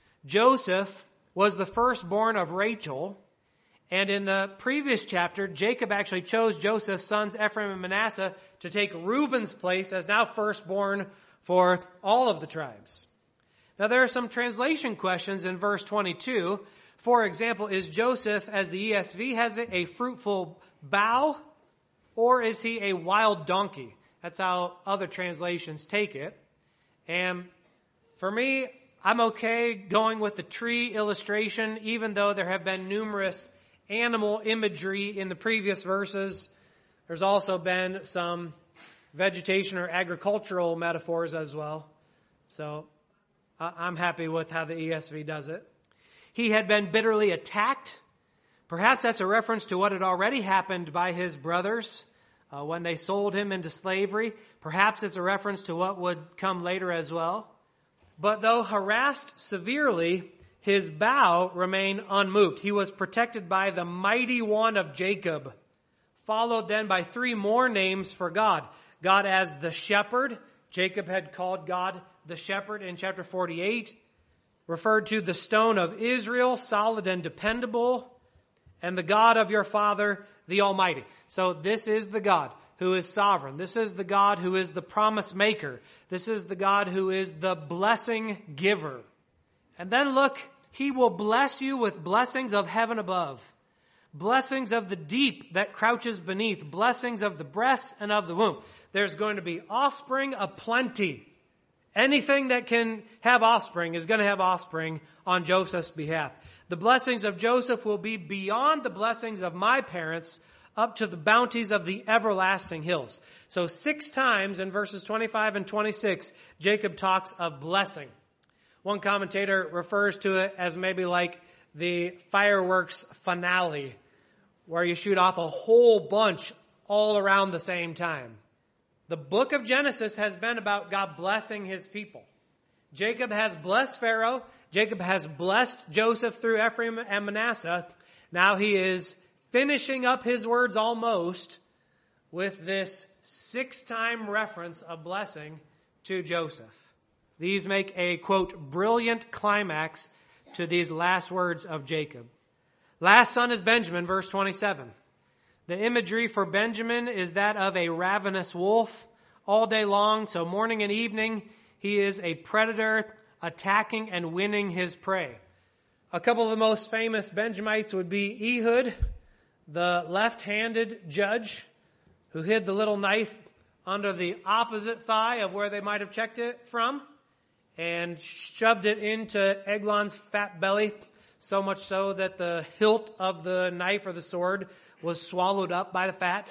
Joseph was the firstborn of Rachel, and in the previous chapter, Jacob actually chose Joseph's sons, Ephraim and Manasseh, to take Reuben's place as now firstborn for all of the tribes. Now there are some translation questions in verse twenty-two. For example, is Joseph, as the E S V has it, a fruitful bough, or is he a wild donkey? That's how other translations take it. And for me, I'm okay going with the tree illustration, even though there have been numerous animal imagery in the previous verses. There's also been some vegetation or agricultural metaphors as well. So I'm happy with how the E S V does it. He had been bitterly attacked. Perhaps that's a reference to what had already happened by his brothers uh, when they sold him into slavery. Perhaps it's a reference to what would come later as well. But though harassed severely, his bow remained unmoved. He was protected by the mighty one of Jacob, followed then by three more names for God. God as the shepherd. Jacob had called God the shepherd in chapter forty-eight. Referred to the stone of Israel, solid and dependable. And the God of your father, the Almighty. So this is the God who is sovereign. This is the God who is the promise maker. This is the God who is the blessing giver. And then look, he will bless you with blessings of heaven above. Blessings of the deep that crouches beneath. Blessings of the breast and of the womb. There's going to be offspring aplenty. Anything that can have offspring is going to have offspring on Joseph's behalf. The blessings of Joseph will be beyond the blessings of my parents, up to the bounties of the everlasting hills. So six times in verses twenty-five and twenty-six, Jacob talks of blessing. One commentator refers to it as maybe like the fireworks finale, where you shoot off a whole bunch all around the same time. The book of Genesis has been about God blessing his people. Jacob has blessed Pharaoh. Jacob has blessed Joseph through Ephraim and Manasseh. Now he is finishing up his words almost with this six-time reference of blessing to Joseph. These make a, quote, brilliant climax to these last words of Jacob. Last son is Benjamin, verse twenty-seven. The imagery for Benjamin is that of a ravenous wolf all day long. So morning and evening, he is a predator attacking and winning his prey. A couple of the most famous Benjamites would be Ehud, the left-handed judge who hid the little knife under the opposite thigh of where they might have checked it from and shoved it into Eglon's fat belly, so much so that the hilt of the knife or the sword was swallowed up by the fat.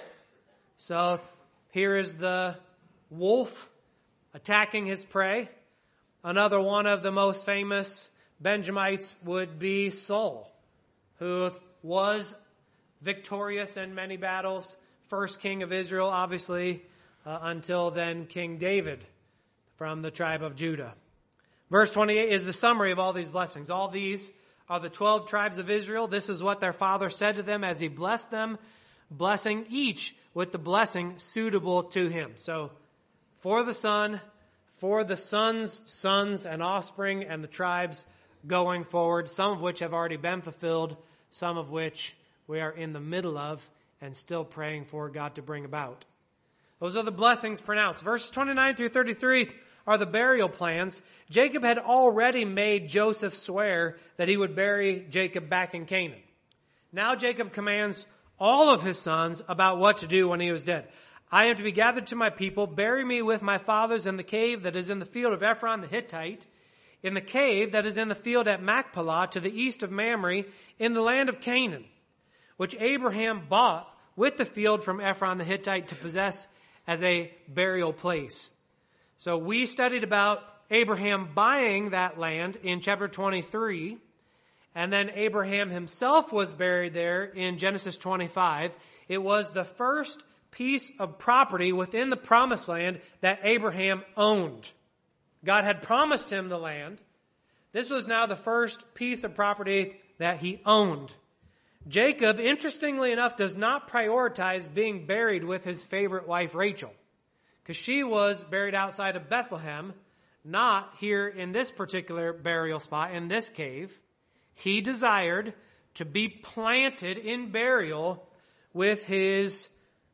So here is the wolf attacking his prey. Another one of the most famous Benjamites would be Saul, who was victorious in many battles, first king of Israel, obviously, uh, until then King David from the tribe of Judah. Verse twenty-eight is the summary of all these blessings. All these are the twelve tribes of Israel. This is what their father said to them as he blessed them, blessing each with the blessing suitable to him. So, for the son, for the sons, sons and offspring and the tribes going forward, some of which have already been fulfilled, some of which we are in the middle of and still praying for God to bring about. Those are the blessings pronounced. Verses twenty-nine through thirty-three are the burial plans. Jacob had already made Joseph swear that he would bury Jacob back in Canaan. Now Jacob commands all of his sons about what to do when he was dead. I am to be gathered to my people. Bury me with my fathers in the cave that is in the field of Ephron the Hittite, in the cave that is in the field at Machpelah to the east of Mamre, in the land of Canaan, which Abraham bought with the field from Ephron the Hittite to possess as a burial place. So we studied about Abraham buying that land in chapter twenty-three, and then Abraham himself was buried there in Genesis twenty-five. It was the first piece of property within the promised land that Abraham owned. God had promised him the land. This was now the first piece of property that he owned. Jacob, interestingly enough, does not prioritize being buried with his favorite wife, Rachel, because she was buried outside of Bethlehem, not here in this particular burial spot, in this cave. He desired to be planted in burial with his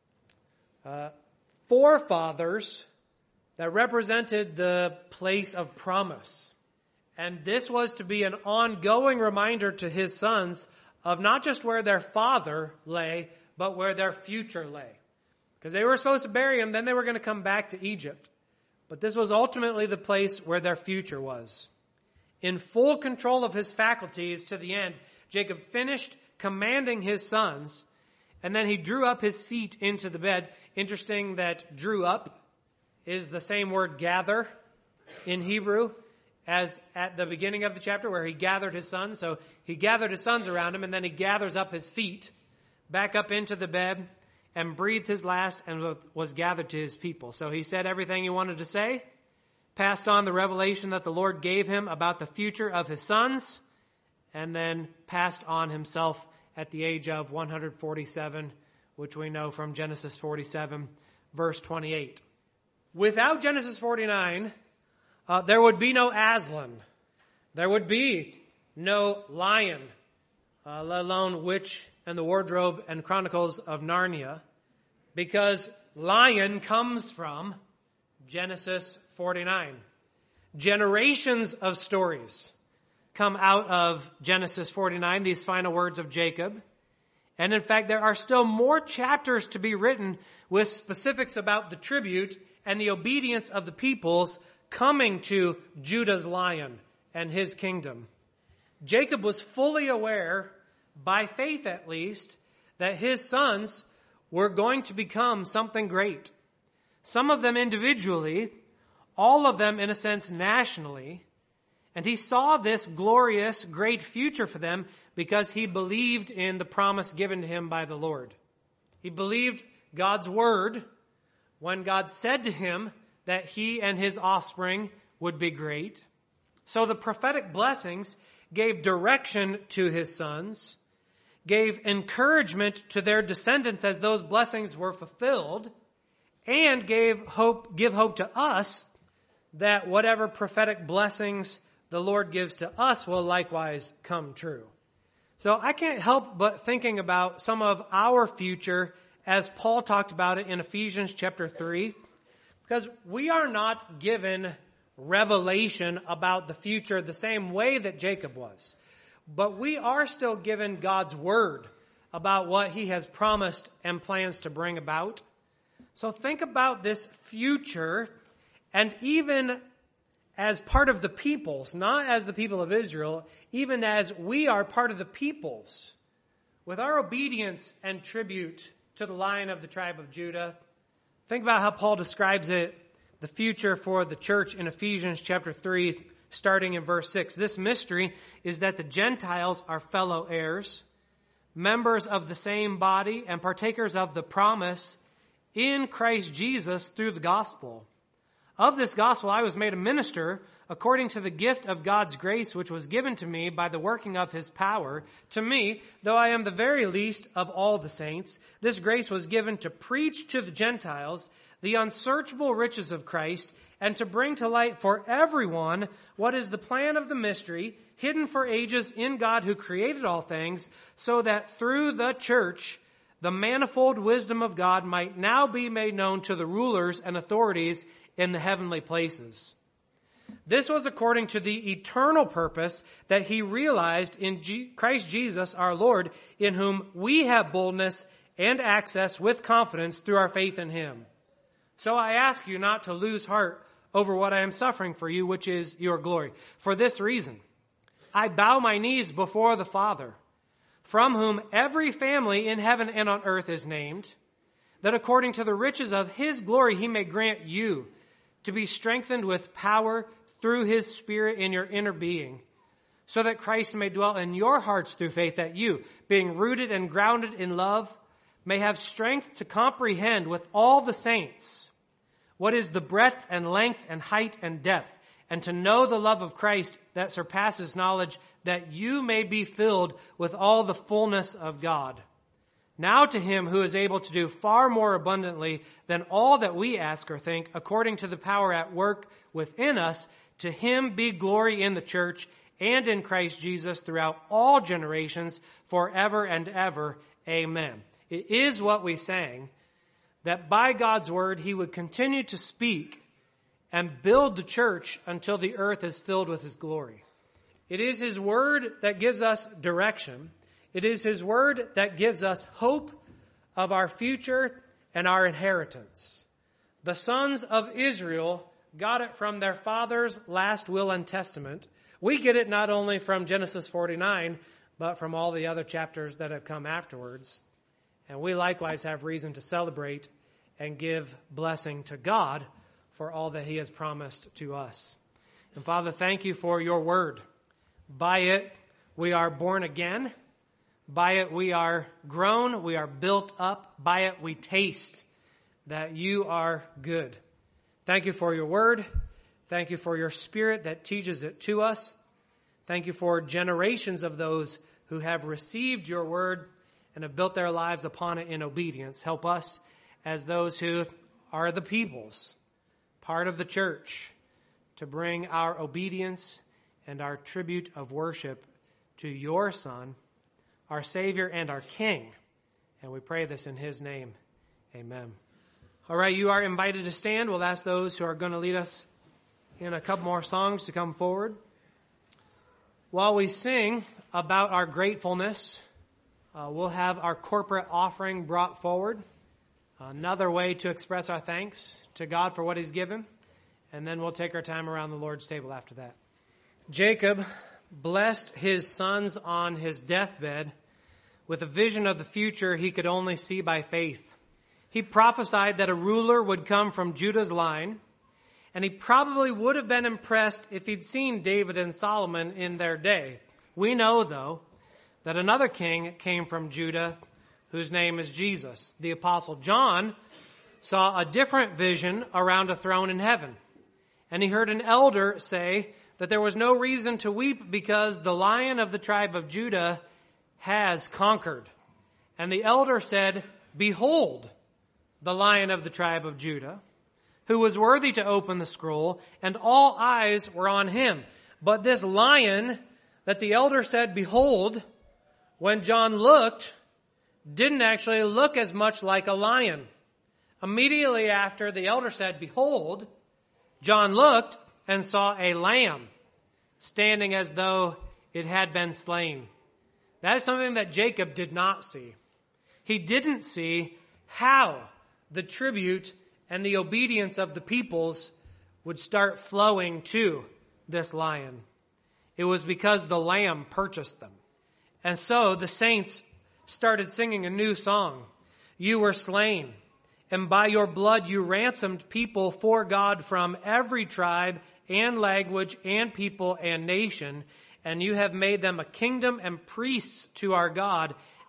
uh, forefathers that represented the place of promise. And this was to be an ongoing reminder to his sons of not just where their father lay, but where their future lay. Because they were supposed to bury him, then they were going to come back to Egypt. But this was ultimately the place where their future was. In full control of his faculties to the end, Jacob finished commanding his sons, and then he drew up his feet into the bed. Interesting that drew up is the same word gather in Hebrew as at the beginning of the chapter where he gathered his sons. So he gathered his sons around him, and then he gathers up his feet back up into the bed and breathed his last and was gathered to his people. So he said everything he wanted to say, passed on the revelation that the Lord gave him about the future of his sons, and then passed on himself at the age of one hundred forty-seven, which we know from Genesis forty-seven, verse twenty-eight. Without Genesis forty-nine, uh, there would be no Aslan. There would be no lion, uh, let alone Witch and the Wardrobe and Chronicles of Narnia, because lion comes from Genesis forty-nine. Generations of stories come out of Genesis forty-nine, these final words of Jacob. And in fact, there are still more chapters to be written with specifics about the tribute and the obedience of the peoples coming to Judah's lion and his kingdom. Jacob was fully aware, by faith at least, that his sons were going to become something great. Some of them individually, all of them in a sense nationally. And he saw this glorious, great future for them because he believed in the promise given to him by the Lord. He believed God's word when God said to him that he and his offspring would be great. So the prophetic blessings gave direction to his sons, gave encouragement to their descendants as those blessings were fulfilled, and gave hope, give hope to us that whatever prophetic blessings the Lord gives to us will likewise come true. So I can't help but thinking about some of our future as Paul talked about it in Ephesians chapter three, because we are not given revelation about the future the same way that Jacob was. But we are still given God's word about what he has promised and plans to bring about. So think about this future, and even as part of the peoples, not as the people of Israel, even as we are part of the peoples, with our obedience and tribute to the Lion of the tribe of Judah. Think about how Paul describes it, the future for the church in Ephesians chapter three, starting in verse six. This mystery is that the Gentiles are fellow heirs, members of the same body and partakers of the promise in Christ Jesus through the gospel. Of this gospel I was made a minister according to the gift of God's grace which was given to me by the working of his power. To me, though I am the very least of all the saints, this grace was given to preach to the Gentiles the unsearchable riches of Christ, and to bring to light for everyone what is the plan of the mystery, hidden for ages in God who created all things, so that through the church the manifold wisdom of God might now be made known to the rulers and authorities in the heavenly places. This was according to the eternal purpose that he realized in G- Christ Jesus our Lord, in whom we have boldness and access with confidence through our faith in him. So I ask you not to lose heart over what I am suffering for you, which is your glory. For this reason, I bow my knees before the Father, from whom every family in heaven and on earth is named, that according to the riches of his glory he may grant you to be strengthened with power through his Spirit in your inner being, so that Christ may dwell in your hearts through faith, that you, being rooted and grounded in love, may have strength to comprehend with all the saints what is the breadth and length and height and depth, and to know the love of Christ that surpasses knowledge, that you may be filled with all the fullness of God. Now to him who is able to do far more abundantly than all that we ask or think, according to the power at work within us, to him be glory in the church and in Christ Jesus throughout all generations, forever and ever. Amen. It is what we sang, that by God's word he would continue to speak and build the church until the earth is filled with his glory. It is his word that gives us direction. It is his word that gives us hope of our future and our inheritance. The sons of Israel got it from their father's last will and testament. We get it not only from Genesis forty-nine, but from all the other chapters that have come afterwards. And we likewise have reason to celebrate and give blessing to God for all that he has promised to us. And Father, thank you for your word. By it, we are born again. By it, we are grown. We are built up. By it, we taste that you are good. Thank you for your word. Thank you for your Spirit that teaches it to us. Thank you for generations of those who have received your word and have built their lives upon it in obedience. Help us as those who are the peoples, part of the church, to bring our obedience and our tribute of worship to your Son, our Savior and our King. And we pray this in his name. Amen. All right, you are invited to stand. We'll ask those who are going to lead us in a couple more songs to come forward. While we sing about our gratefulness, Uh, we'll have our corporate offering brought forward. Another way to express our thanks to God for what he's given. And then we'll take our time around the Lord's table after that. Jacob blessed his sons on his deathbed with a vision of the future he could only see by faith. He prophesied that a ruler would come from Judah's line, and he probably would have been impressed if he'd seen David and Solomon in their day. We know, though, that another king came from Judah whose name is Jesus. The Apostle John saw a different vision around a throne in heaven. And he heard an elder say that there was no reason to weep because the Lion of the tribe of Judah has conquered. And the elder said, "Behold, the Lion of the tribe of Judah, who was worthy to open the scroll," and all eyes were on him. But this lion that the elder said, "Behold," when John looked, didn't actually look as much like a lion. Immediately after the elder said, "Behold," John looked and saw a lamb standing as though it had been slain. That is something that Jacob did not see. He didn't see how the tribute and the obedience of the peoples would start flowing to this lion. It was because the lamb purchased them. And so the saints started singing a new song. You were slain, and by your blood you ransomed people for God from every tribe and language and people and nation, and you have made them a kingdom and priests to our God,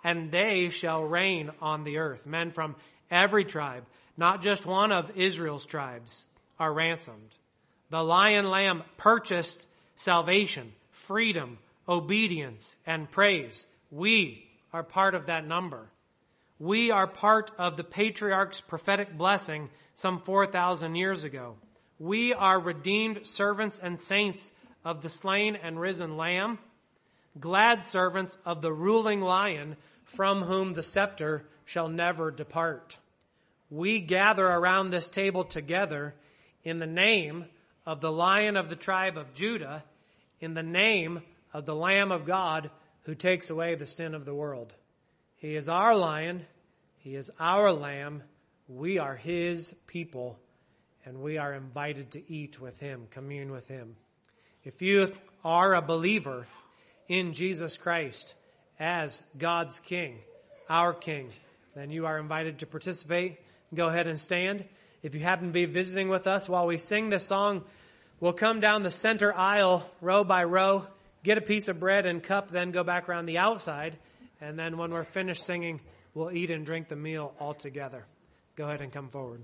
and they shall reign on the earth. Men from every tribe, not just one of Israel's tribes, are ransomed. The Lion Lamb purchased salvation, freedom, obedience, and praise. We are part of that number. We are part of the patriarch's prophetic blessing some four thousand years ago. We are redeemed servants and saints of the slain and risen Lamb, glad servants of the ruling Lion, from whom the scepter shall never depart. We gather around this table together in the name of the Lion of the tribe of Judah, in the name of the Lamb of God who takes away the sin of the world. He is our Lion. He is our Lamb. We are His people, and we are invited to eat with Him, commune with Him. If you are a believer in Jesus Christ as God's King, our King, then you are invited to participate. Go ahead and stand. If you happen to be visiting with us while we sing this song, we'll come down the center aisle row by row, get a piece of bread and cup, then go back around the outside. And then when we're finished singing, we'll eat and drink the meal all together. Go ahead and come forward.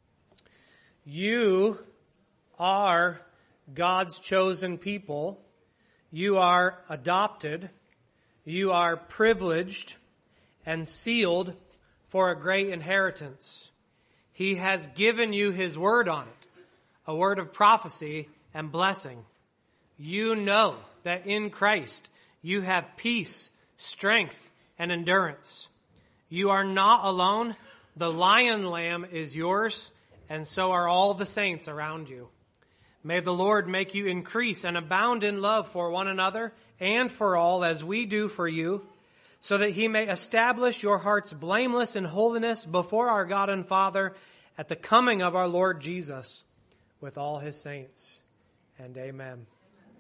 You are God's chosen people. You are adopted. You are privileged and sealed for a great inheritance. He has given you His word on it, a word of prophecy and blessing. You know that in Christ you have peace, strength, and endurance. You are not alone. The Lion Lamb is yours, and so are all the saints around you. May the Lord make you increase and abound in love for one another and for all, as we do for you, so that He may establish your hearts blameless in holiness before our God and Father at the coming of our Lord Jesus with all His saints. And amen.